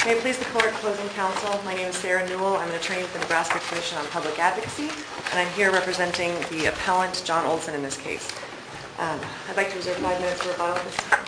May it please the Court, closing counsel, my name is Sarah Newell. I'm an attorney with the Nebraska Commission on Public Advocacy, and I'm here representing the appellant, John Olson, in this case. I'd like to reserve 5 minutes for rebuttal this time.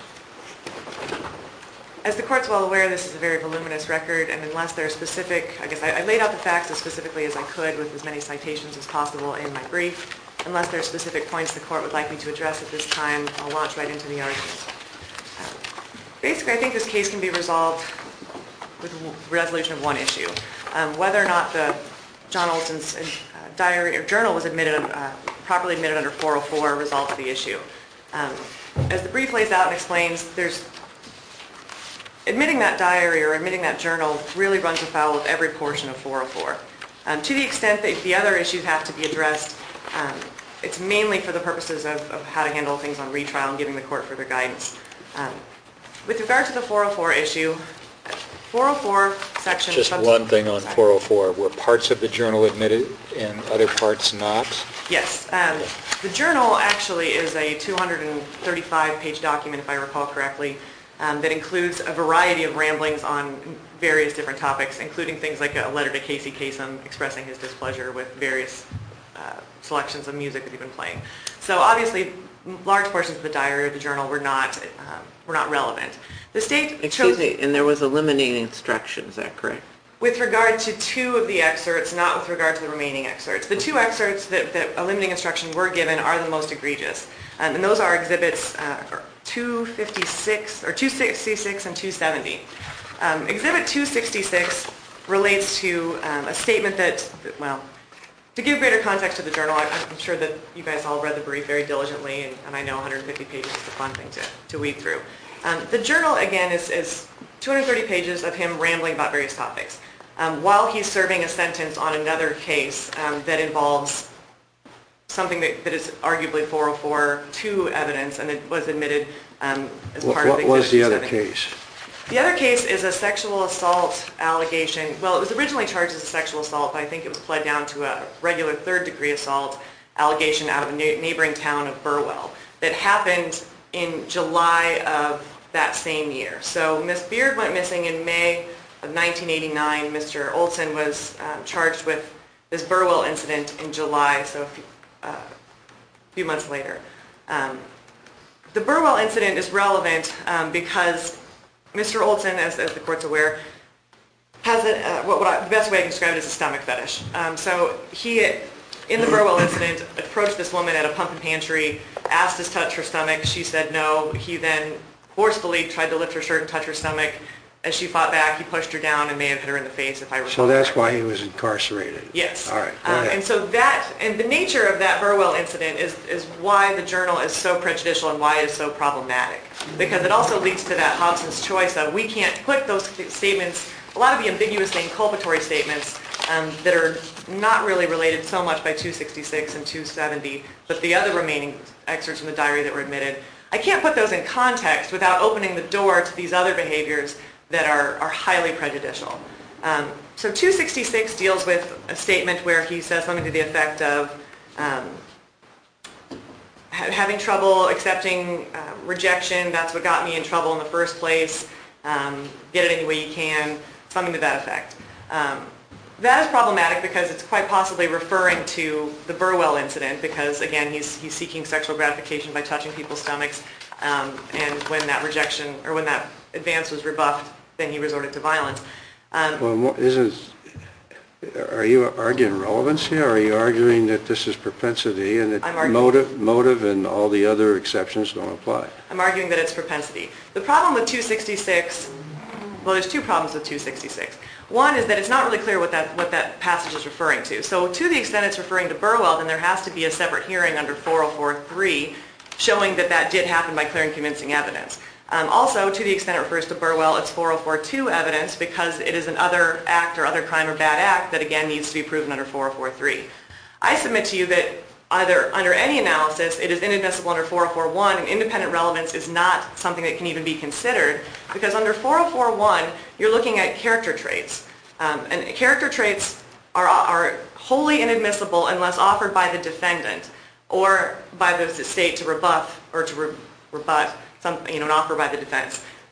As the Court's well aware, this is a very voluminous record, and unless there are specific, I laid out the facts as specifically as I could with as many citations as possible in my brief. Unless there are specific points the Court would like me to address at this time, I'll launch right into the argument. Basically, I think this case can be resolved with resolution of one issue. Whether or not the John Olson's diary or journal was properly admitted under 404 resolves the issue. As the brief lays out and explains, admitting that diary or admitting that journal really runs afoul of every portion of 404. To the extent that the other issues have to be addressed, it's mainly for the purposes of how to handle things on retrial and giving the Court further guidance. With regard to the 404 issue, 404 section... Just one thing on 404. Were parts of the journal admitted and other parts not? Yes. The journal actually is a 235-page document, if I recall correctly, that includes a variety of ramblings on various different topics, including things like a letter to Casey Kasem expressing his displeasure with various selections of music that he'd been playing. So obviously, large portions of the diary or the journal were not relevant. The state Excuse me, and there was a limiting instruction, is that correct? With regard to 2 of the excerpts, not with regard to the remaining excerpts. The 2 excerpts that a limiting instruction were given are the most egregious. And those are exhibits 266 and 270. Exhibit 266 relates to a statement that, well, to give greater context to the journal, I'm sure that you guys all read the brief very diligently, and I know 150 pages is a fun thing to weed through. The journal, again, is 230 pages of him rambling about various topics, while he's serving a sentence on another case that involves something that is arguably 404-2 evidence, and it was admitted as part of the... What was the other case? The other case is a sexual assault allegation. Well, it was originally charged as a sexual assault, but I think it was pled down to a regular third-degree assault allegation out of a neighboring town of Burwell that happened in July of that same year. So Ms. Beard went missing in May of 1989. Mr. Olson was charged with this Burwell incident in July, so a few months later. The Burwell incident is relevant because Mr. Olson, as the Court's aware, has the best way I can describe it is a stomach fetish. So he, in the Burwell incident, approached this woman at a pump and pantry, asked to touch her stomach. She said no. He then forcefully tried to lift her shirt and touch her stomach. As she fought back, he pushed her down and may have hit her in the face, if I recall. So that's why he was incarcerated? Yes. All right, go ahead. And the nature of that Burwell incident is why the journal is so prejudicial and why it is so problematic. Because it also leads to that Hobson's choice of we can't put those statements, a lot of the ambiguously inculpatory statements that are not really related so much by 266 and 270, but the other remaining excerpts from the diary that were admitted, I can't put those in context without opening the door to these other behaviors that are highly prejudicial. So 266 deals with a statement where he says something to the effect of having trouble accepting rejection, that's what got me in trouble in the first place, get it any way you can, something to that effect. That is problematic because it's quite possibly referring to the Burwell incident because, again, he's seeking sexual gratification by touching people's stomachs, and when that rejection, or when that advance was rebuffed, then he resorted to violence. Well, are you arguing relevance here, or are you arguing that this is propensity and that motive and all the other exceptions don't apply? I'm arguing that it's propensity. The problem with 266, well, there's 2 problems with 266. One is that it's not really clear what that passage is referring to. So to the extent it's referring to Burwell, then there has to be a separate hearing under 404-3 showing that did happen by clear and convincing evidence. Also, to the extent it refers to Burwell, it's 404-2 evidence because it is an other act or other crime or bad act that, again, needs to be proven under 404-3. I submit to you that either under any analysis, it is inadmissible under 404-1, and independent relevance is not something that can even be considered because under 404-1, you're looking at character traits. And character traits are wholly inadmissible unless offered by the defendant or by the state to rebuff or to rebut an offer by the defense.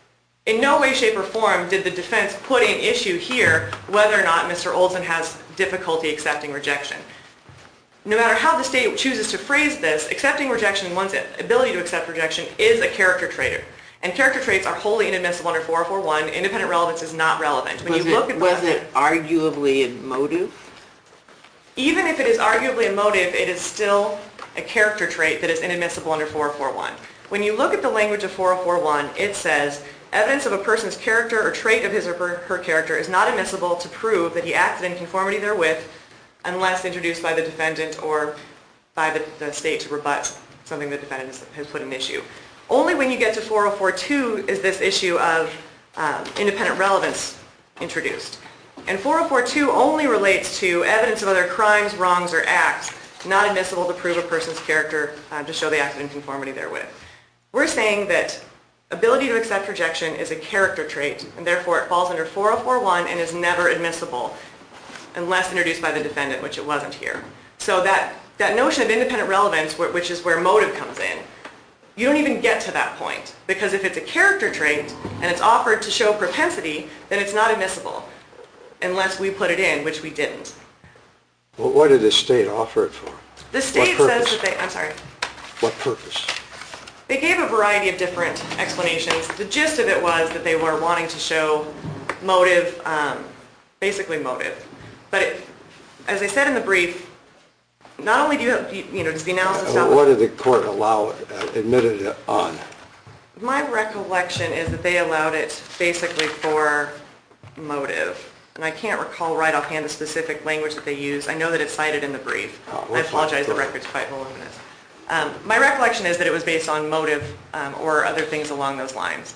In no way, shape, or form did the defense put in issue here whether or not Mr. Olson has difficulty accepting rejection. No matter how the state chooses to phrase this, accepting rejection and one's ability to accept rejection is a character trait. And character traits are wholly inadmissible under 4041. Independent relevance is not relevant. Was it arguably a motive? Even if it is arguably a motive, it is still a character trait that is inadmissible under 4041. When you look at the language of 4041, it says, evidence of a person's character or trait of his or her character is not admissible to prove that he acted in conformity therewith unless introduced by the defendant or by the state to rebut something the defendant has put in issue. Only when you get to 4042 is this issue of independent relevance introduced. And 4042 only relates to evidence of other crimes, wrongs, or acts not admissible to prove a person's character to show they acted in conformity therewith. We're saying that ability to accept rejection is a character trait, and therefore it falls under 4041 and is never admissible unless introduced by the defendant, which it wasn't here. So that notion of independent relevance, which is where motive comes in, you don't even get to that point, because if it's a character trait and it's offered to show propensity, then it's not admissible unless we put it in, which we didn't. Well, what did the state offer it for? The state says that I'm sorry. What purpose? They gave a variety of different explanations. The gist of it was that they were wanting to show motive, basically motive. But as I said in the brief, not only does the analysis stop. What did the court admitted it on? My recollection is that they allowed it basically for motive. And I can't recall right offhand the specific language that they used. I know that it's cited in the brief. I apologize, the record's quite voluminous. My recollection is that it was based on motive or other things along those lines.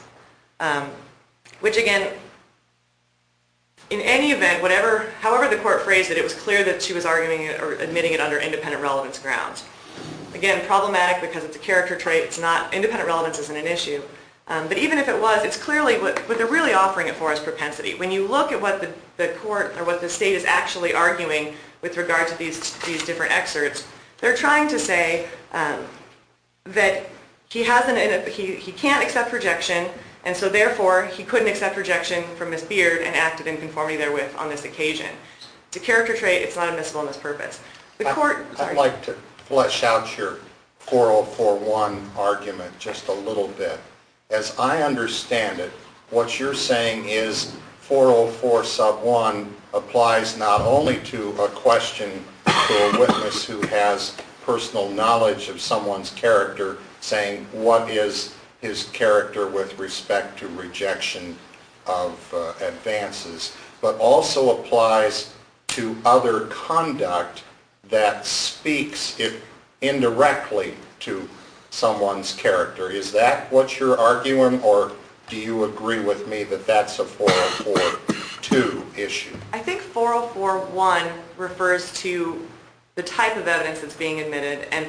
Which again, in any event, however the court phrased it, it was clear that she was arguing it or admitting it under independent relevance grounds. Again, problematic because it's a character trait. It's not, independent relevance isn't an issue. But even if it was, it's clearly what they're really offering it for is propensity. When you look at what the court or what the state is actually arguing with regard to these different excerpts, they're trying to say that he can't accept rejection, and so therefore he couldn't accept rejection from Ms. Beard and acted in conformity therewith on this occasion. It's a character trait. It's not admissible in this purpose. The court. I'd like to flesh out your 4041 argument just a little bit. As I understand it, what you're saying is 404 sub 1 applies not only to a question to a witness who has personal knowledge of someone's character, saying what is his character with respect to rejection of advances, but also applies to other conduct that speaks indirectly to someone's character. Is that what you're arguing, or do you agree with me that that's a 404-2 issue? I think 404-1 refers to the type of evidence that's being admitted, and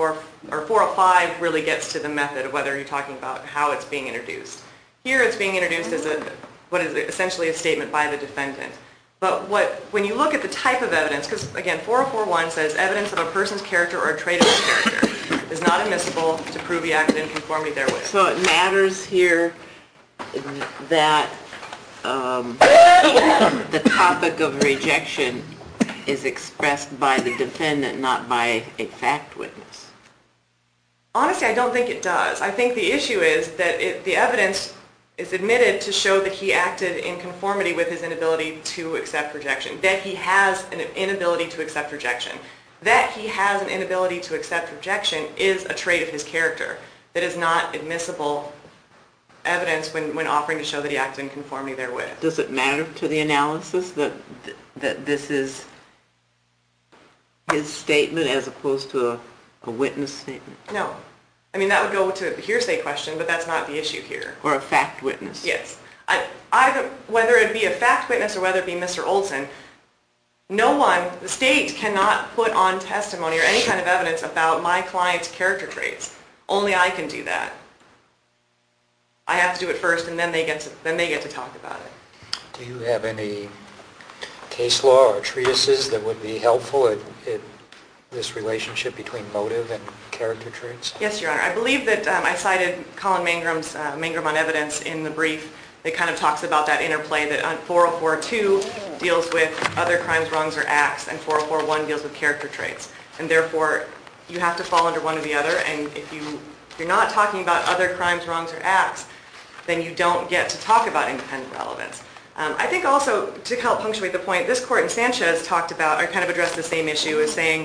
405 really gets to the method of whether you're talking about how it's being introduced. Here it's being introduced as what is essentially a statement by the defendant. But when you look at the type of evidence, because again, 404-1 says evidence of a person's character or a trait of his character is not admissible to prove he acted in conformity therewith. So it matters here that the topic of rejection is expressed by the defendant, not by a fact witness. Honestly, I don't think it does. I think the issue is that the evidence is admitted to show that he acted in conformity with his inability to accept rejection, that he has an inability to accept rejection. That he has an inability to accept rejection is a trait of his character that is not admissible evidence when offering to show that he acted in conformity therewith. Does it matter to the analysis that this is his statement as opposed to a witness statement? No. I mean, that would go to the hearsay question, but that's not the issue here. Or a fact witness? Yes. Whether it be a fact witness or whether it be Mr. Olson, the state cannot put on testimony or any kind of evidence about my client's character traits. Only I can do that. I have to do it first, and then they get to talk about it. Do you have any case law or treatises that would be helpful at this relationship between motive and character traits? Yes, Your Honor. I believe that I cited Colin Mangram's Mangram on Evidence in the brief, that kind of talks about that interplay that 404.2 deals with other crimes, wrongs, or acts, and 404.1 deals with character traits. And therefore, you have to fall under one or the other, and if you're not talking about other crimes, wrongs, or acts, then you don't get to talk about independent relevance. I think also, to help punctuate the point, this court in Sanchez talked about, or kind of addressed the same issue, as saying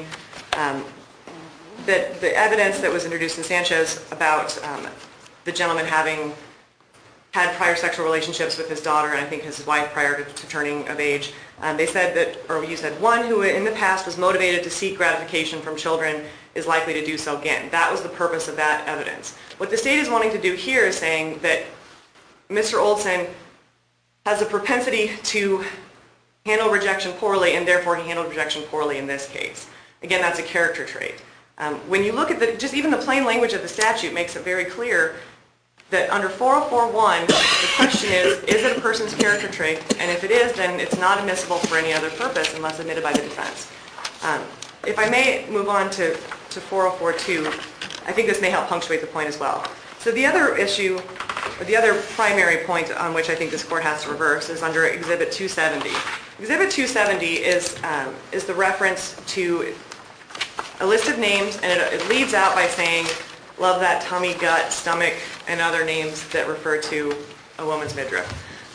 that the evidence that was introduced in Sanchez about the gentleman having had prior sexual relationships with his daughter and I think his wife prior to turning of age, they said that, or you said, one who in the past was motivated to seek gratification from children is likely to do so again. That was the purpose of that evidence. What the state is wanting to do here is saying that Mr. Olson has a propensity to handle rejection poorly, and therefore he handled rejection poorly in this case. Again, that's a character trait. When you look at just even the plain language of the statute makes it very clear that under 404.1, the question is it a person's character trait? And if it is, then it's not admissible for any other purpose unless admitted by the defense. If I may move on to 404.2, I think this may help punctuate the point as well. So the other issue, or the other primary point on which I think this court has to reverse is under Exhibit 270. Exhibit 270 is the reference to a list of names, and it leads out by saying, love that tummy, gut, stomach, and other names that refer to a woman's midriff.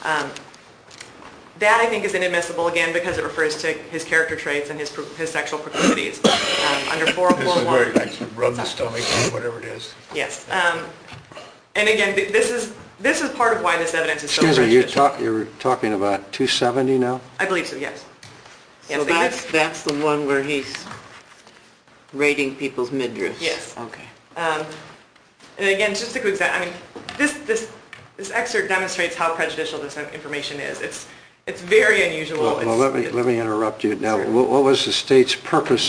That, I think, is inadmissible, again, because it refers to his character traits and his sexual proclivities. Under 404.1... This is where he likes to rub the stomach or whatever it is. Yes. And again, this is part of why this evidence is so prejudicial. Excuse me, you're talking about 270 now? I believe so, yes. So that's the one where he's rating people's midriffs? Yes. Okay. And again, just to quick example, I mean, this excerpt demonstrates how prejudicial this information is. It's very unusual. Well, let me interrupt you. Now, what was the state's purpose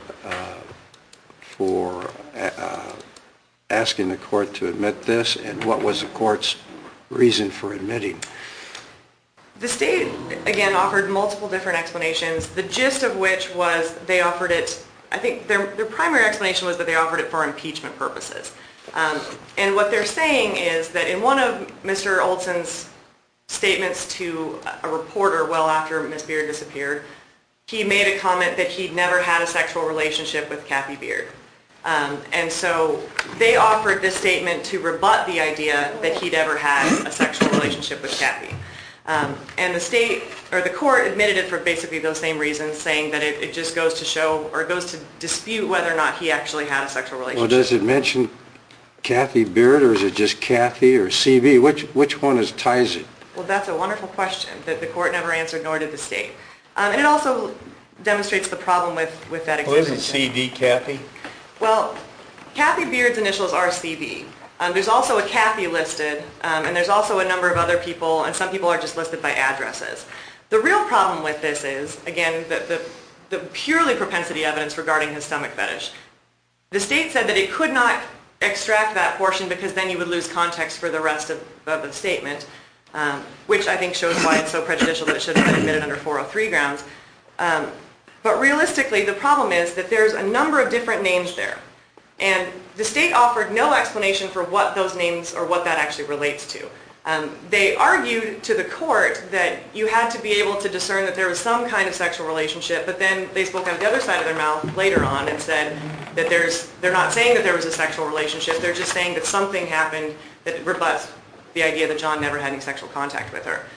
for asking the court to admit this, and what was the court's reason for admitting? The state, again, offered multiple different explanations, the gist of which was they offered it, I think their primary explanation was that they offered it for impeachment purposes. And what they're saying is that in one of Mr. Olson's statements to a reporter well after Ms. Beard disappeared, he made a comment that he'd never had a sexual relationship with Kathy Beard. And so they offered this statement to rebut the idea that he'd ever had a sexual relationship with Kathy. And the state, or the court, admitted it for basically those same reasons, saying that it just goes to show, or goes to dispute whether or not he actually had a sexual relationship. Well, does it mention Kathy Beard, or is it just Kathy or CB? Which one ties it? Well, that's a wonderful question that the court never answered, nor did the state. And it also demonstrates the problem with that exhibit. Well, isn't CD Kathy? Well, Kathy Beard's initials are CB. There's also a Kathy listed, and there's also a number of other people, and some people are just listed by addresses. The real problem with this is, again, the purely propensity evidence regarding his stomach fetish. The state said that it could not extract that portion because then you would lose context for the rest of the statement, which I think shows why it's so prejudicial that it should have been admitted under 403 grounds. But realistically, the problem is that there's a number of different names there. And the state offered no explanation for what those names, or what that actually relates to. They argued to the court that you had to be able to discern that there was some kind of sexual relationship, but then they spoke out of the other side of their mouth later on and said that they're not saying that there was a sexual relationship, they're just saying that something happened that rebuts the idea that John never had any sexual contact with her.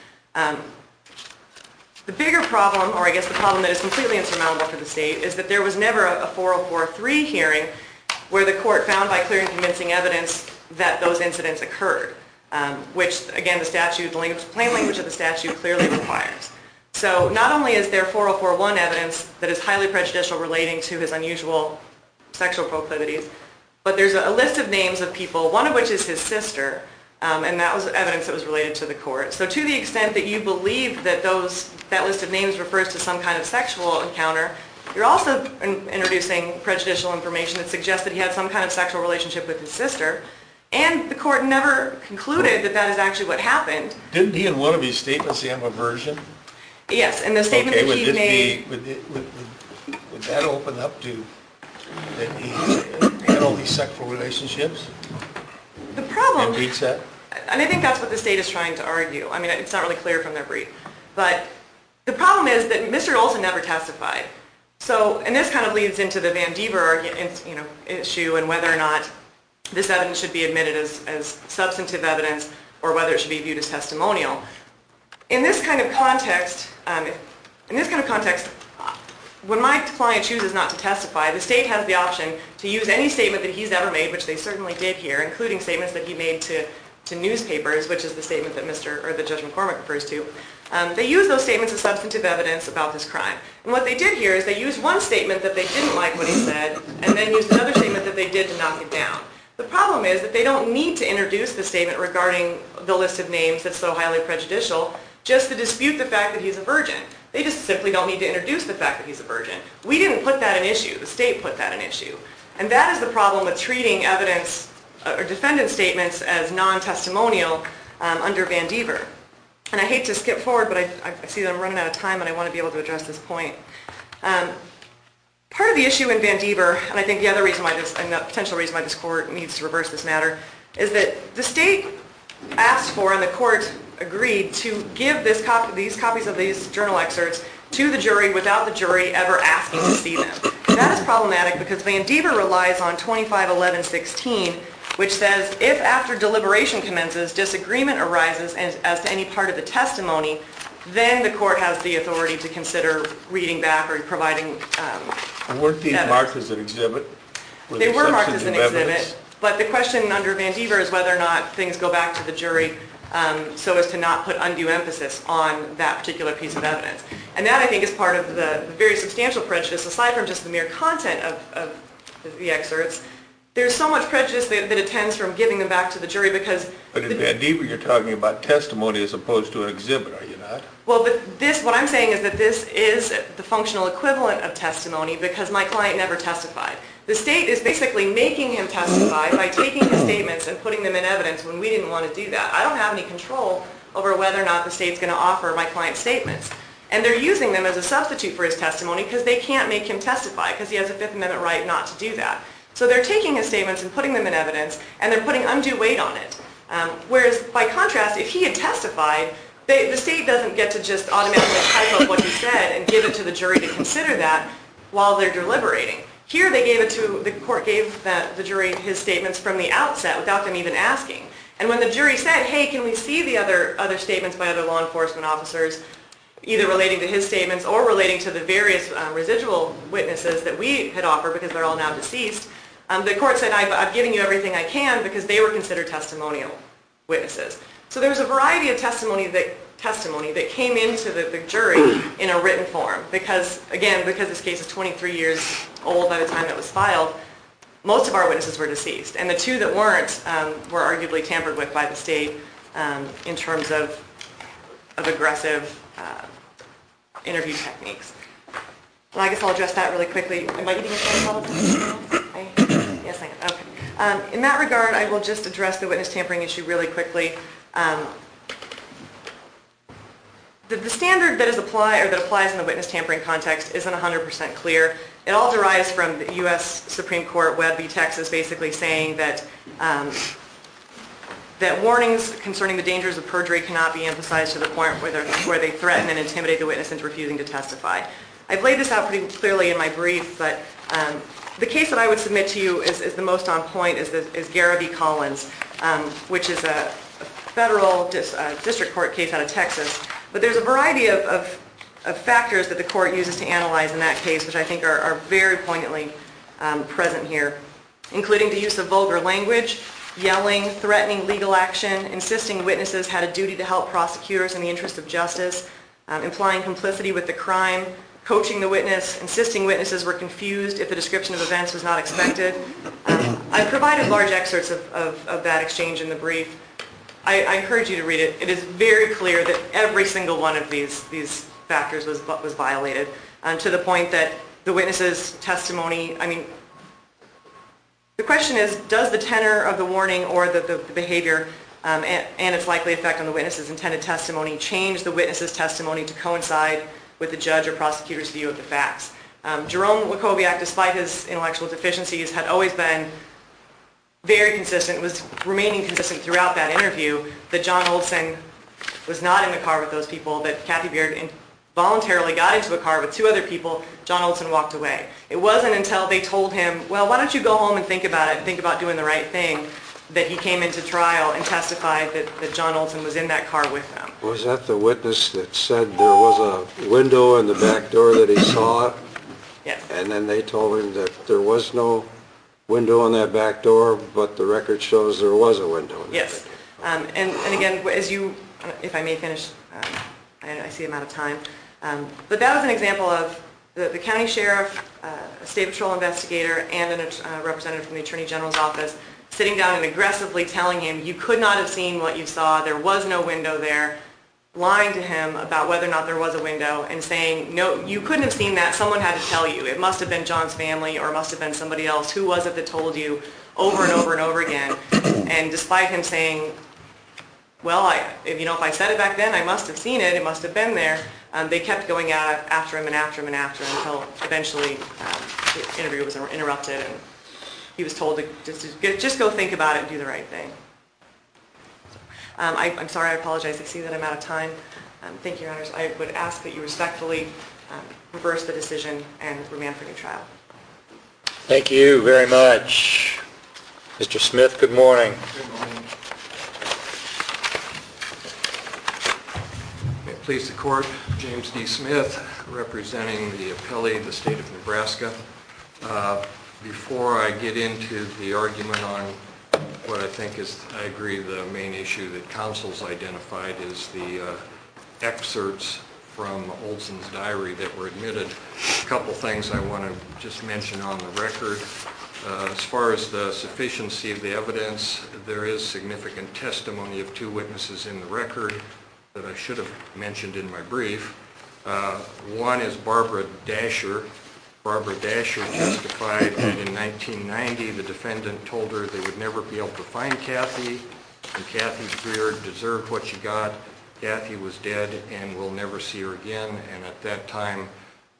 The bigger problem, or I guess the problem that is completely insurmountable for the state, is that there was never a 404.3 hearing where the court found by clear and convincing evidence that those incidents occurred, which, again, the plain language of the statute clearly requires. So not only is there 404.1 evidence that is highly prejudicial relating to his unusual sexual proclivities, but there's a list of names of people, one of which is his sister, and that was evidence that was related to the court. So to the extent that you believe that that list of names refers to some kind of sexual encounter, you're also introducing prejudicial information that suggests that he had some kind of sexual relationship with his sister, and the court never concluded that that is actually what happened. Didn't he in one of his statements have a version? Yes, and the statement that he made... Would that open up to that he had all these sexual relationships? The problem... And beats that? And I think that's what the state is trying to argue. I mean, it's not really clear from their brief. But the problem is that Mr. Olson never testified. So, and this kind of leads into the Van Dever issue and whether or not this evidence should be admitted as substantive evidence or whether it should be viewed as testimonial. In this kind of context, when my client chooses not to testify, the state has the option to use any statement that he's ever made, which they certainly did here, including statements that he made to newspapers, which is the statement that Judge McCormick refers to. They use those statements as substantive evidence about this crime. And what they did here is they used one statement that they didn't like what he said, and then used another statement that they did to knock it down. The problem is that they don't need to introduce the statement regarding the list of names that's so highly prejudicial just to dispute the fact that he's a virgin. They just simply don't need to introduce the fact that he's a virgin. We didn't put that in issue. The state put that in issue. And that is the problem with treating evidence or defendant statements as non-testimonial under Van Dever. And I hate to skip forward, but I see that I'm running out of time and I want to be able to address this point. Part of the issue in Van Dever, and I think the other reason why and the potential reason why this court needs to reverse this matter, is that the state asked for and the court agreed to give these copies of these journal excerpts to the jury without the jury ever asking to see them. That is problematic because Van Dever relies on 2511:16, which says, if after deliberation commences, disagreement arises as to any part of the testimony, then the court has the authority to consider reading back or providing Weren't these evidence. marked as an exhibit? They were marked as an substantive exhibit, evidence? but the question under Van Dever is whether or not things go back to the jury so as to not put undue emphasis on that particular piece of evidence. And that, I think, is part of the very substantial prejudice, aside from just the mere content of the excerpts. There's so much prejudice that attends from giving them back to the jury because... But in Van Dever, you're talking about testimony as opposed to an exhibit, are you not? Well, but what I'm saying is that this is the functional equivalent of testimony because my client never testified. The state is basically making him testify by taking his statements and putting them in evidence when we didn't want to do that. I don't have any control over whether or not the state's going to offer my client's statements. And they're using them as a substitute for his testimony because they can't make him testify because he has a Fifth Amendment right not to do that. So they're taking his statements and putting them in evidence, and they're putting undue weight on it. Whereas, by contrast, if he had testified, the state doesn't get to just automatically type up what he said and give it to the jury to consider that while they're deliberating. Here, the court gave the jury his statements from the outset without them even asking. And when the jury said, hey, can we see the other statements by other law enforcement officers, either relating to his statements or relating to the various residual witnesses that we had offered because they're all now deceased, the court said, I've given you everything I can because they were considered testimonial witnesses. So there was a variety of testimony that came into the jury in a written form because this case is 23 years old by the time it was filed, most of our witnesses were deceased. And the two that weren't were arguably tampered with by the state in terms of aggressive interview techniques. Well, I guess I'll address that really quickly. Am I eating a phone call? Yes, I am. Okay. In that regard, I will just address the witness tampering issue really quickly. The standard that is applied or that applies in the witness tampering context isn't 100% clear. It all derives from the U.S. Supreme Court, Webb v. Texas, basically saying that that warnings concerning the dangers of perjury cannot be emphasized to the point where they threaten and intimidate the witness into refusing to testify. I've laid this out pretty clearly in my brief, but the case that I would submit to you is the most on point is Guerra v. Collins, which is a federal district court case out of Texas. But there's a variety of factors that the court uses to analyze in that case, which I think are very poignantly present here, including the use of vulgar language, yelling, threatening legal action, insisting witnesses had a duty to help prosecutors in the interest of justice, implying complicity with the crime, coaching the witness, insisting witnesses were confused if the description of events was not expected. I provided large excerpts of that exchange in the brief. I encourage you to read it. It is very clear that every single one of these factors was violated, to the point that the witness's testimony, the question is, does the tenor of the warning or the behavior and its likely effect on the witness's intended testimony change the witness's testimony to coincide with the judge or prosecutor's view of the facts? Jerome Wachowiak, despite his intellectual deficiencies, had always been very consistent, was remaining consistent throughout that interview, that John Olson was not in the car with those people, that Kathy Beard voluntarily got into a car with 2 other people. John Olson walked away. It wasn't until they told him, well, why don't you go home and think about it, think about doing the right thing, that he came into trial and testified that John Olson was in that car with them. Was that the witness that said there was a window in the back door that he saw? Yes. And then they told him that there was no window on that back door, but the record shows there was a window in Yes. And again, as you, if I may finish, I see I'm out of time. But that was an example of the county sheriff, a state patrol investigator, and a representative from the Attorney General's office sitting down and aggressively telling him, you could not have seen what you saw, there was no window there, lying to him about whether or not there was a window, and saying, no, you couldn't have seen that, someone had to tell you. It must have been John's family, or it must have been somebody else. Who was it that told you, over and over and over again? And despite him saying, well, if I said it back then, I must have seen it, it must have been there, they kept going after him and after him and after him until eventually the interview was interrupted and he was told to just go think about it and do the right thing. I'm sorry, I apologize. I see that I'm out of time. Thank you, Your Honors. I would ask that you respectfully reverse the decision and remand for new trial. Thank you very much. Mr. Smith, good morning. Good morning. May it please the Court, James D. Smith, representing the appellee of the state of Nebraska. Before I get into the argument on what I think is, I agree, the main issue that counsel's identified is the excerpts from Olson's diary that were admitted. A couple things I want to just mention on the record. As far as the sufficiency of the evidence, there is significant testimony of 2 witnesses in the record that I should have mentioned in my brief. One is Barbara Dasher. Barbara Dasher testified that in 1990 the defendant told her they would never be able to find Kathy, and Kathy Beard deserved what she got. Kathy was dead and we'll never see her again, and at that time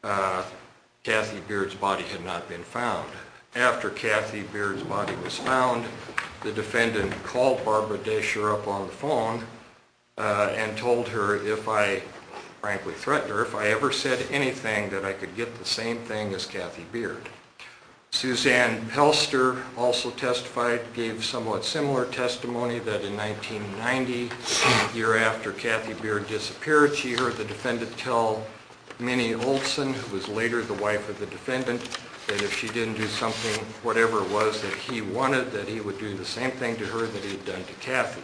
Kathy Beard's body had not been found. After Kathy Beard's body was found, the defendant called Barbara Dasher up on the phone and told her, frankly threatened her, if I ever said anything that I could get the same thing as Kathy Beard. Suzanne Pelster also testified, gave somewhat similar testimony that in 1990, a year after Kathy Beard disappeared, she heard the defendant tell Minnie Olson, who was later the wife of the defendant, that if she didn't do something, whatever it was that he wanted, that he would do the same thing to her that he had done to Kathy.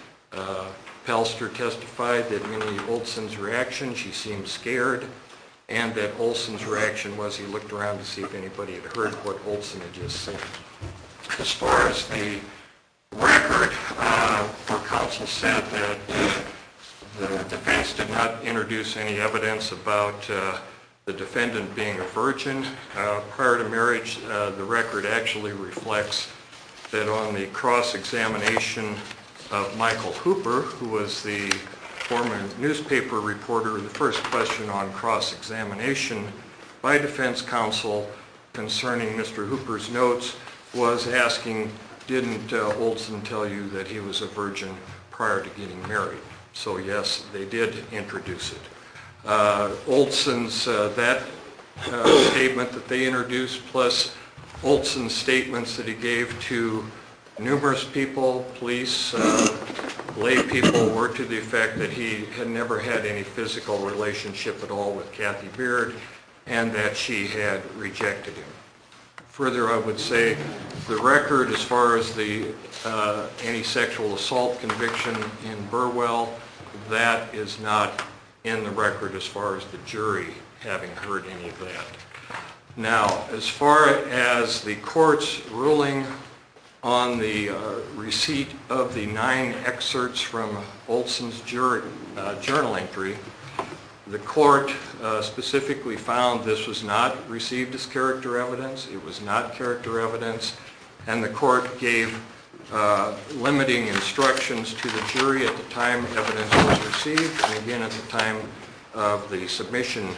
Pelster testified that Minnie Olson's reaction, she seemed scared, and that Olson's reaction was he looked around to see if anybody had heard what Olson had just said. As far as the record, our counsel said that the defense did not introduce any evidence about the defendant being a virgin. Prior to marriage, the record actually reflects that on the cross-examination of Michael Hooper, who was the former newspaper reporter, the first question on cross-examination by defense counsel concerning Mr. Hooper's notes was asking, didn't Olson tell you that he was a virgin prior to getting married? So yes, they did introduce it. Olson's, that statement that they introduced, plus Olson's statements that he gave to numerous people, police, lay people, were to the effect that he had never had any physical relationship at all with Kathy Beard and that she had rejected him. Further, I would say the record as far as the any sexual assault conviction in Burwell, that is not in the record as far as the jury having heard any of that. Now, as far as the court's ruling on the receipt of the 9 excerpts from Olson's journal entry, the court specifically found this was not received as character evidence. It was not character evidence, and the court gave limiting instructions to the jury at the time evidence was received, and again at the time of the submission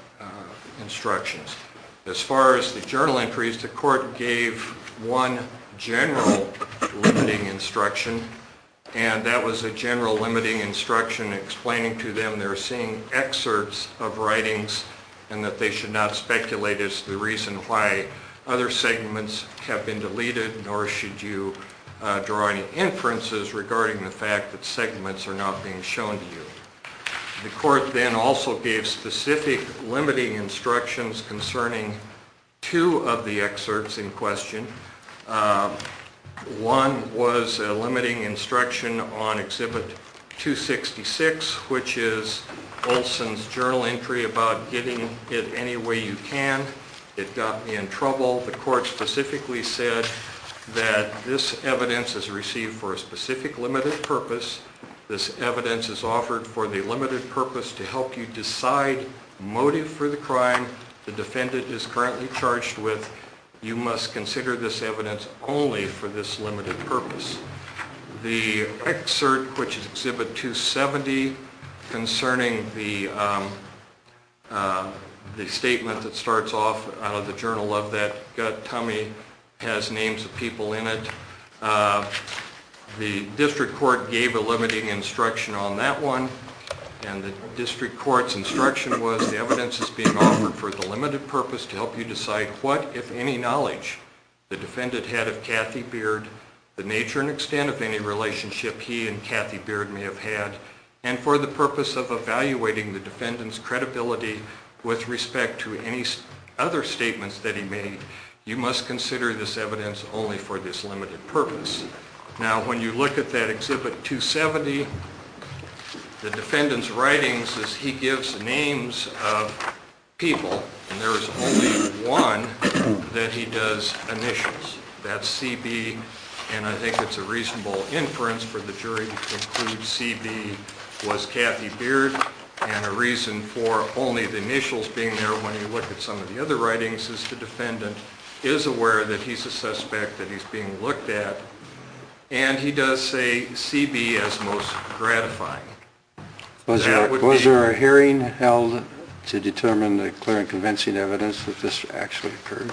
instructions. As far as the journal entries, the court gave one general limiting instruction, and that was a general limiting instruction explaining to them they're seeing excerpts of writings and that they should not speculate as to the reason why other segments have been deleted, nor should you draw any inferences regarding the fact that segments are not being shown to you. The court then also gave specific limiting instructions concerning 2 of the excerpts in question. One was a limiting instruction on Exhibit 266, which is Olson's journal entry about getting it any way you can. It got me in trouble. The court specifically said that this evidence is received for a specific limited purpose. This evidence is offered for the limited purpose to help you decide motive for the crime the defendant is currently charged with. You must consider this evidence only for this limited purpose. The excerpt, which is Exhibit 270, concerning the statement that starts off out of the journal of that gut tummy, has names of people in it. The district court gave a limiting instruction on that one, and the district court's instruction was the evidence is being offered for the limited purpose to help you decide what, if any, knowledge the defendant had of Kathy Beard, the nature and extent of any relationship he and Kathy Beard may have had, and for the purpose of evaluating the defendant's credibility with respect to any other statements that he made. You must consider this evidence only for this limited purpose. Now, when you look at that Exhibit 270, the defendant's writings is he gives names of people, and there is only one that he does initials. That's CB, and I think it's a reasonable inference for the jury to conclude CB was Kathy Beard, and a reason for only the initials being there when you look at some of the other writings is the defendant is aware that he's a suspect, that he's being looked at, and he does say CB as most gratifying. Was there a hearing held to determine the clear and convincing evidence that this actually occurred?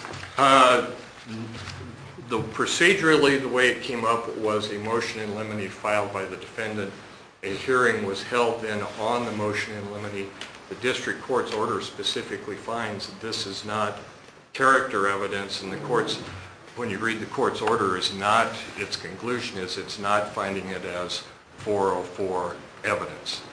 Procedurally, the way it came up was a motion in limine filed by the defendant. A hearing was held then on the motion in limine. The district court's order specifically finds that this is not character evidence, and the court's, when you read the court's order, is not, its conclusion is it's not finding it as 404 evidence.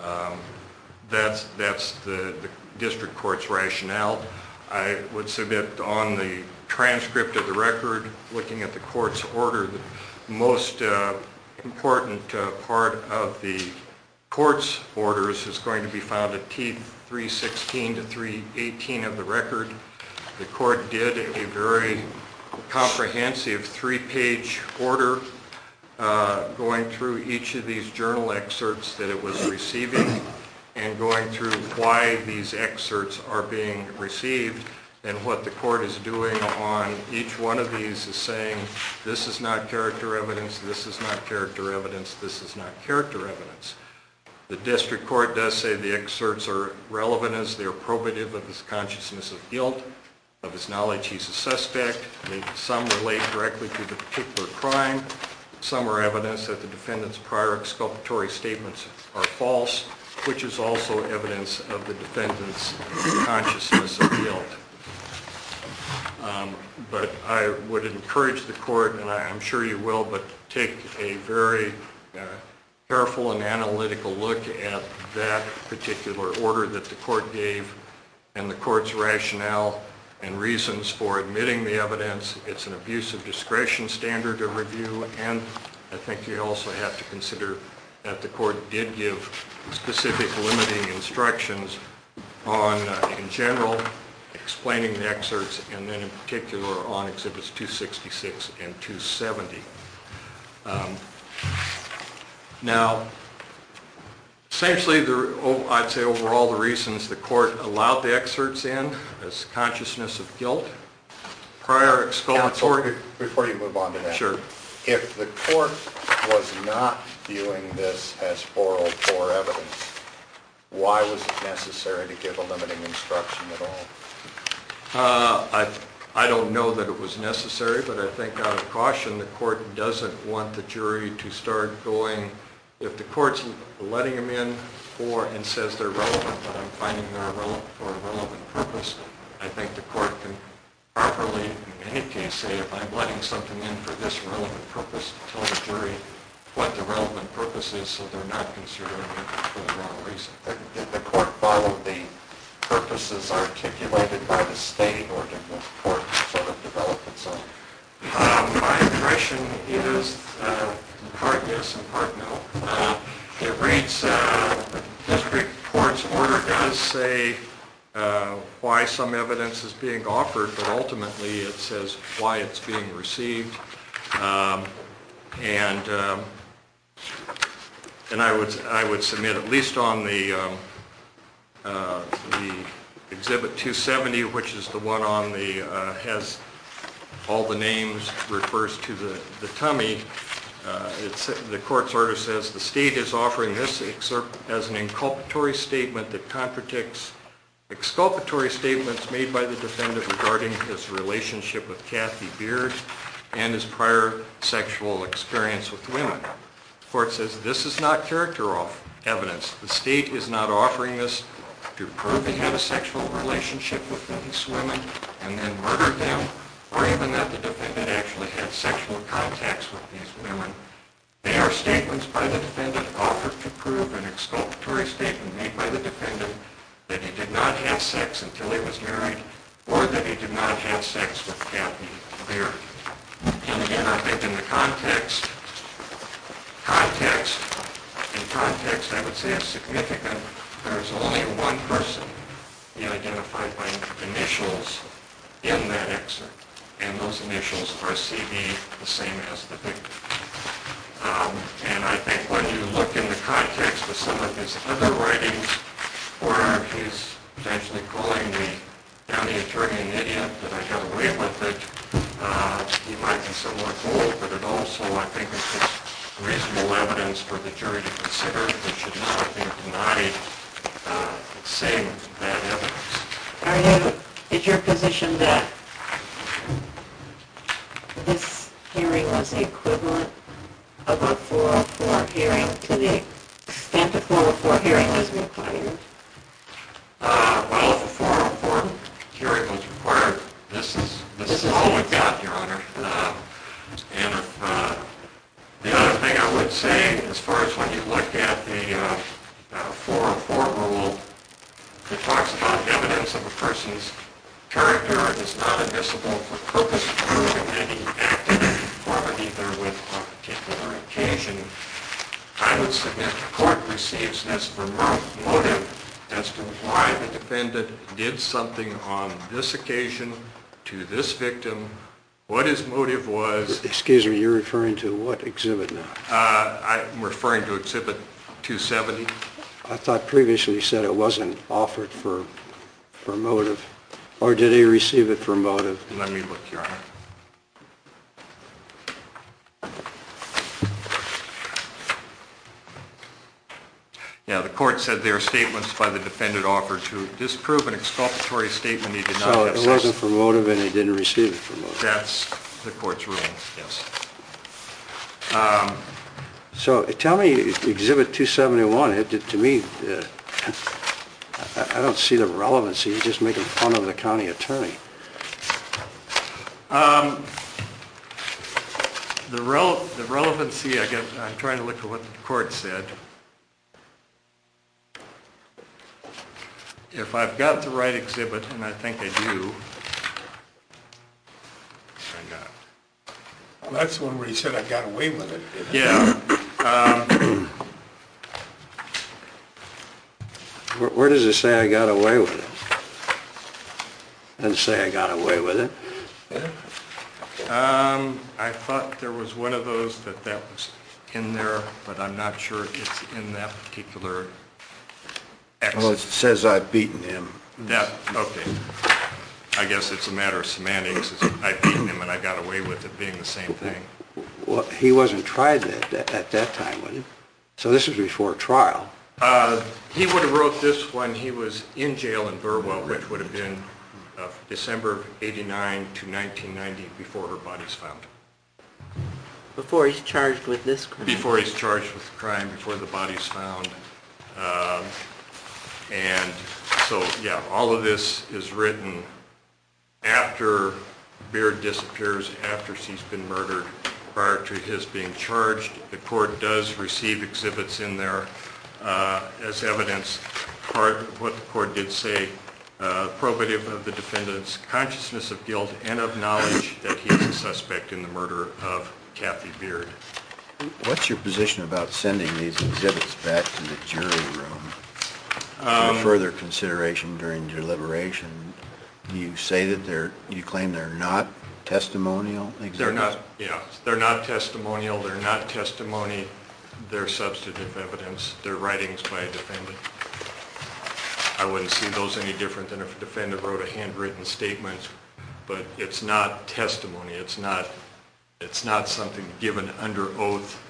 That's the district court's rationale. I would submit on the transcript of the record, looking at the court's order, the most important part of the court's orders is going to be found at T316 to 318 of the record. The court did a very comprehensive 3-page order going through each of these journal excerpts that it was receiving and going through why these excerpts are being received, and what the court is doing on each one of these is saying this is not character evidence, this is not character evidence, this is not character evidence. The district court does say the excerpts are relevant as they are probative of his consciousness of guilt, of his knowledge he's a suspect. Some relate directly to the particular crime. Some are evidence that the defendant's prior exculpatory statements are false, which is also evidence of the defendant's consciousness of guilt. But I would encourage the court, and I'm sure you will, but take a very careful and analytical look at that particular order that the court gave and the court's rationale and reasons for admitting the evidence. It's an abuse of discretion standard of review, and I think you also have to consider that the court did give specific limiting instructions on, in general, explaining the excerpts, and then in particular on Exhibits 266 and 270. Now, essentially, I'd say overall the reasons the court allowed the excerpts in is consciousness of guilt, prior exculpatory... Counsel, before you move on to that. Sure. If the court was not viewing this as 404 evidence, why was it necessary to give a limiting instruction at all? I don't know that it was necessary, but I think out of caution, the court doesn't want the jury to start going, if the court's letting them in for and says they're relevant, but I'm finding they're relevant for a relevant purpose, I think the court can properly, in any case, say if I'm letting something in for this relevant purpose, tell the jury what the relevant purpose is so they're not considering it for the wrong reason. Did the court follow the purposes articulated by the state, or did the court sort of develop its own? My impression is part yes and part no. It reads, the district court's order does say why some evidence is being offered, but ultimately it says why it's being received. And I would submit, at least on the Exhibit 270, which is the one on the has all the names, refers to the tummy. The court's order says the state is offering this excerpt as an inculpatory statement that contradicts exculpatory statements made by the defendant regarding his relationship with Kathy Beard and his prior sexual experience with women. The court says this is not character evidence. The state is not offering this to prove he had a sexual relationship with these women and then murdered them, or even that the defendant actually had sexual contacts with these women. They are statements by the defendant offered to prove an exculpatory statement made by the defendant that he did not have sex until he was married, or that he did not have sex with Kathy Beard. And again, I think in the context, I would say is significant. There's only one person he identified by initials in that excerpt, and those initials are CD, the same as the victim. And I think when you look in the context of some of his other writings, where he's potentially calling the county attorney an idiot, that I got away with it, he might be somewhat bold, but it also, I think, is just reasonable evidence for the jury to consider that should not have been denied saying that evidence. Is your position that this hearing was the equivalent of a 404 hearing to the extent a 404 hearing was required? Well, if a 404 hearing was required, this is all we've got, Your Honor. And if, the other thing I would say, as far as when you look at the 404 rule, it talks about evidence of a person's character is not admissible for purpose of proving that he acted in conformity therewith on a particular occasion. I would submit the court receives this for motive as to why the defendant did something on this occasion to this victim, what his motive was. Excuse me, you're referring to what exhibit now? I'm referring to Exhibit 270. I thought previously you said it wasn't offered for motive. Or did he receive it for motive? Let me look, Your Honor. Yeah, the court said there are statements by the defendant offered to disprove an exculpatory statement he did not have sex. So it wasn't for motive and he didn't receive it for motive. That's the court's ruling, yes. So tell me, Exhibit 271, to me, I don't see the relevancy. You're just making fun of the county attorney. The relevancy, I'm trying to look at what the court said. If I've got the right exhibit, and I think I do, Well, that's the one where he said I got away with it. Yeah. Where does it say I got away with it? It doesn't say I got away with it. I thought there was one of those that was in there, but I'm not sure it's in that particular excerpt. Well, it says I've beaten him. Okay. I guess it's a matter of semantics. I've beaten him and I got away with it being the same thing. Well, he wasn't tried at that time, was he? So this was before trial. He would have wrote this when he was in jail in Burwell, which would have been of December of '89 to 1990 before her body's found. Before he's charged with this crime. Before he's charged with the crime, before the body's found. And so, yeah, all of this is written after Beard disappears, after she's been murdered, prior to his being charged. The court does receive exhibits in there as evidence. Part of what the court did say, probative of the defendant's consciousness of guilt and of knowledge that he is a suspect in the murder of Kathy Beard. What's your position about sending these exhibits back to the jury room for further consideration during deliberation? You say that you claim they're not testimonial exhibits? They're not, yeah. They're not testimonial. They're not testimony. They're substantive evidence. They're writings by a defendant. I wouldn't see those any different than if a defendant wrote a handwritten statement, but it's not testimony. It's not something given under oath,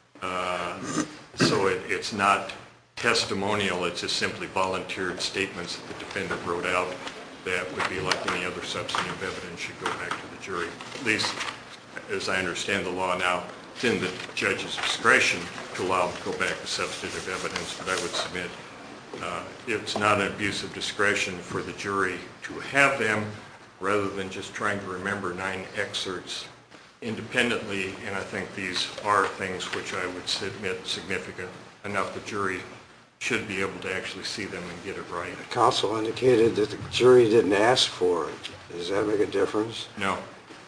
so it's not testimonial. It's just simply volunteered statements that the defendant wrote out that would be like any other substantive evidence should go back to the jury. At least, as I understand the law now, it's in the judge's discretion to allow them to go back to substantive evidence, but I would submit it's not an abuse of discretion for the jury to have them rather than just trying to remember 9 excerpts independently, and I think these are things which I would submit significant enough the jury should be able to actually see them and get it right. The counsel indicated that the jury didn't ask for it. Does that make a difference? No.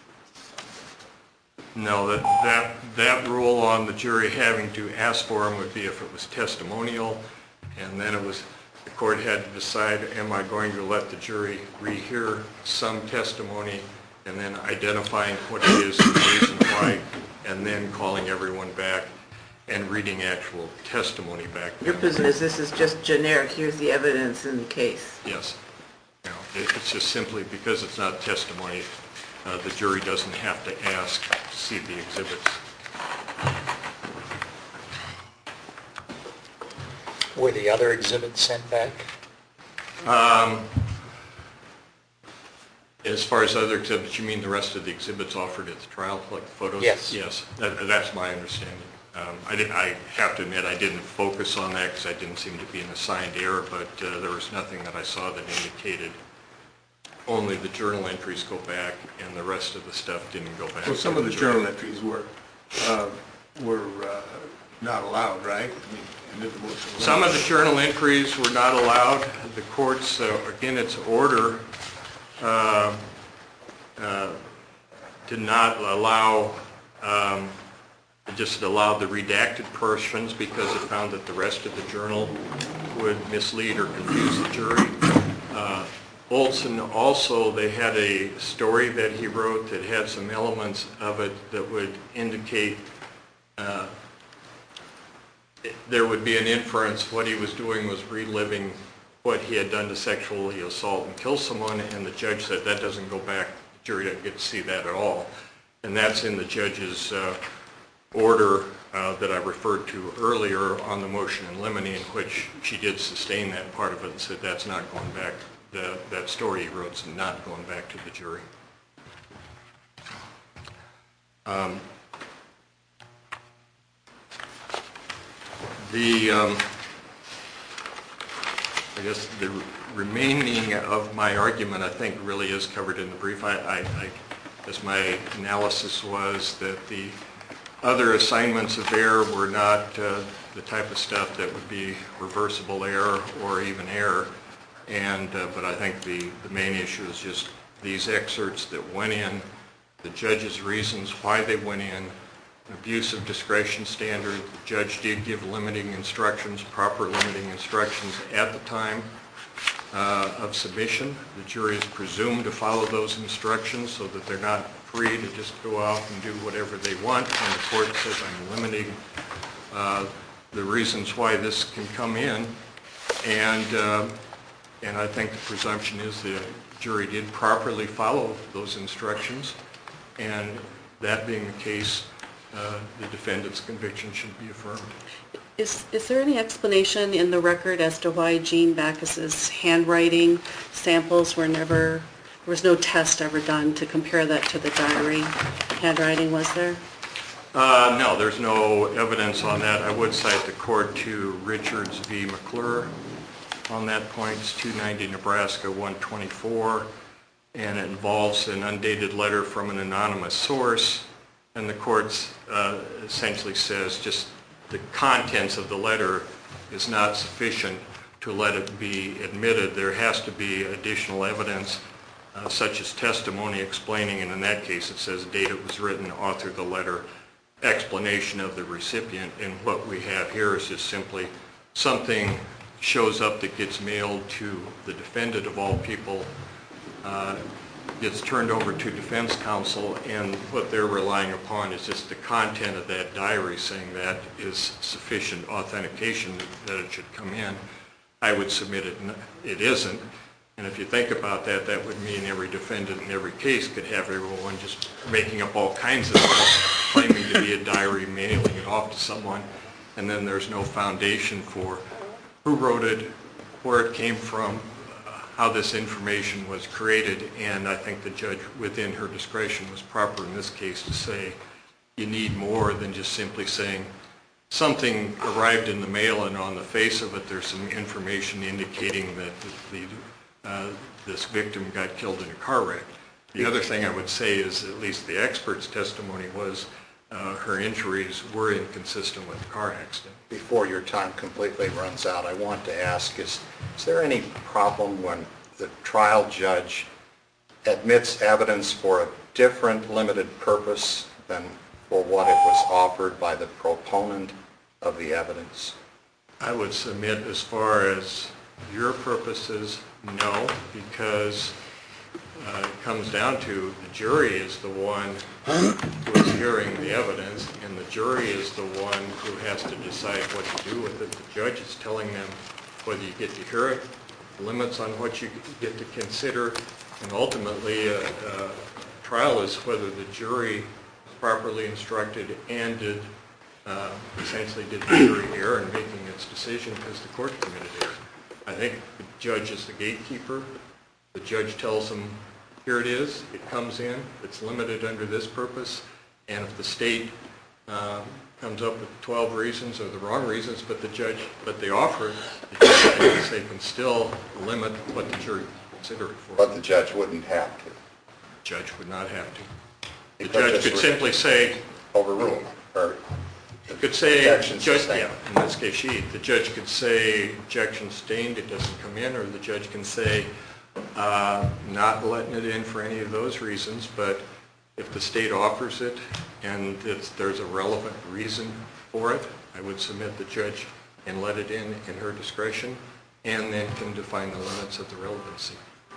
No, that rule on the jury having to ask for them would be if it was testimonial, and then the court had to decide, am I going to let the jury rehear some testimony, and then identifying what it is and the reason why, and then calling everyone back and reading actual testimony back. Your position is this is just generic, here's the evidence in the case. Yes. No, it's just simply because it's not testimony, the jury doesn't have to ask to see the exhibits. Were the other exhibits sent back? As far as other exhibits, you mean the rest of the exhibits offered at the trial, like photos? Yes. Yes, that's my understanding. I have to admit I didn't focus on that because I didn't seem to be an assigned error, but there was nothing that I saw that indicated only the journal entries go back and the rest of the stuff didn't go back. Well, some of the journal entries were not allowed, right? Some of the journal entries were not allowed. The court's, again, its order did not allow, just allowed the redacted portions because it found that the rest of the journal would mislead or confuse the jury. Olson also, they had a story that he wrote that had some elements of it that would indicate there would be an inference what he was doing was reliving what he had done to sexually assault and kill someone, and the judge said that doesn't go back, the jury doesn't get to see that at all. And that's in the judge's order that I referred to earlier on the motion in limine, in which she did sustain that part of it and said that's not going back, that story he wrote is not going back to the jury. I guess the remaining of my argument I think really is covered in the brief. As my analysis was that the other assignments of error were not the type of stuff that would be reversible error or even error, but I think the main issue is just these excerpts that went in, the judge's reasons why they went in, an abuse of discretion standard. The judge did give limiting instructions, proper limiting instructions at the time of submission. The jury is presumed to follow those instructions so that they're not free to just go out and do whatever they want. And the court says I'm limiting the reasons why this can come in, and I think the presumption is the jury did properly follow those instructions, and that being the case, the defendant's conviction should be affirmed. Is there any explanation in the record as to why Jean Backus's handwriting samples were never was no test ever done to compare that to the diary handwriting, was there? No, there's no evidence on that. I would cite the court to Richards v. McClure on that point. It's 290 Nebraska 124, and it involves an undated letter from an anonymous source, and the court essentially says just the contents of the letter is not sufficient to let it be admitted. There has to be additional evidence, such as testimony explaining, and in that case it says date it was written, author of the letter, explanation of the recipient, and what we have here is just simply something shows up that gets mailed to the defendant of all people, gets turned over to defense counsel, and what they're relying upon is just the content of that diary saying that is sufficient authentication that it should come in. I would submit it isn't. And if you think about that, that would mean every defendant in every case could have everyone just making up all kinds of stuff, claiming to be a diary, mailing it off to someone, and then there's no foundation for who wrote it, where it came from, how this information was created, and I think the judge, within her discretion, was proper in this case to say you need more than just simply saying something arrived in the mail and on the face of it there's some information indicating that this victim got killed in a car wreck. The other thing I would say is at least the expert's testimony was her injuries were inconsistent with the car accident. Before your time completely runs out, I want to ask, is there any problem when the trial judge admits evidence for a different limited purpose than for what it was offered by the proponent of the evidence? I would submit, as far as your purposes, no, because it comes down to the jury is the one who is hearing the evidence, and the jury is the one who has to decide what to do with it. The judge is telling them whether you get to hear it, limits on what you get to consider, and ultimately a trial is whether the jury properly instructed and essentially did the jury error in making its decision because the court committed error. I think the judge is the gatekeeper. The judge tells them, here it is, it comes in, it's limited under this purpose, and if the state comes up with 12 reasons or the wrong reasons, but they offer it, the judge thinks they can still limit what the jury consider it for. But the judge wouldn't have to. The judge would not have to. The judge could simply say, overrule, or could say, objection sustained. Yeah, in this case, the judge could say objection sustained, it doesn't come in, or the judge can say not letting it in for any of those reasons, but if the state offers it and there's a relevant reason for it, I would submit the judge and let it in her discretion, and then can define the limits of the relevancy.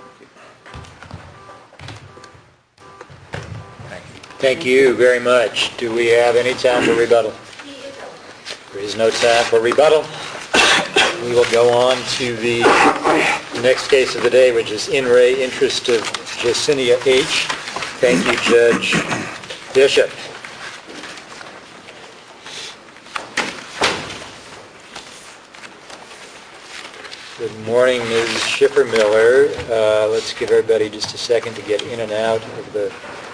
Thank you. Thank you very much. Do we have any time for rebuttal? There is no time for rebuttal. We will go on to the next case of the day, which is In Re Interest of Jessenia H. Thank you, Judge Bishop. Good morning, Ms. Schiffer-Miller. Let's give everybody just a second to get in and out of the